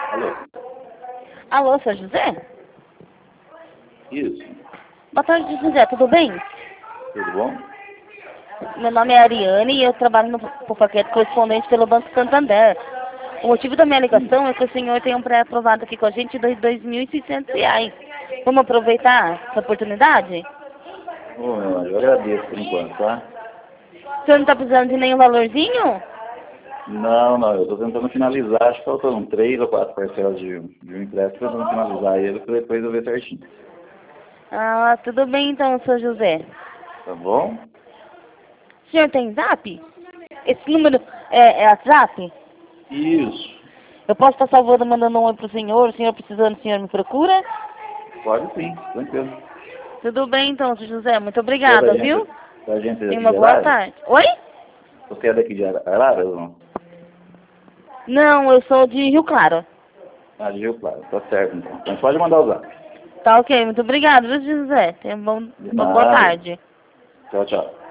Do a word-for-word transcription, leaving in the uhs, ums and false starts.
Alô? Alô, seu José? Isso. Boa tarde, José, tudo bem? Tudo bom? Meu nome é Ariane e eu trabalho no, por paquete correspondente pelo Banco Santander. O motivo da minha ligação é que o senhor tem um pré-aprovado aqui com a gente de dois mil e seiscentos reais. Vamos aproveitar essa oportunidade? Ô, meu anjo, eu agradeço por enquanto, tá? O senhor não está precisando de nenhum valorzinho? Não, não, eu estou tentando finalizar, acho que faltam três ou quatro parcelas de, de um empréstimo, tentando finalizar ele para depois eu ver certinho. Ah, tudo bem então, seu José. Tá bom? O senhor tem zap? Esse número é, é WhatsApp? Isso. Eu posso estar salvando, mandando um oi pro senhor, o senhor precisando, o senhor me procura? Pode sim, tranquilo. Tudo bem então, seu José, muito Você é da obrigada, viu? gente, da gente E daqui uma de boa Araras? tarde. Oi? Você é daqui de Araras ou não? Não, eu sou de Rio Claro. Ah, de Rio Claro, tá certo então. Então pode mandar o zap. Tá ok, muito obrigada, viu, José? Tenha um bom, De uma boa nada. tarde. Tchau, tchau.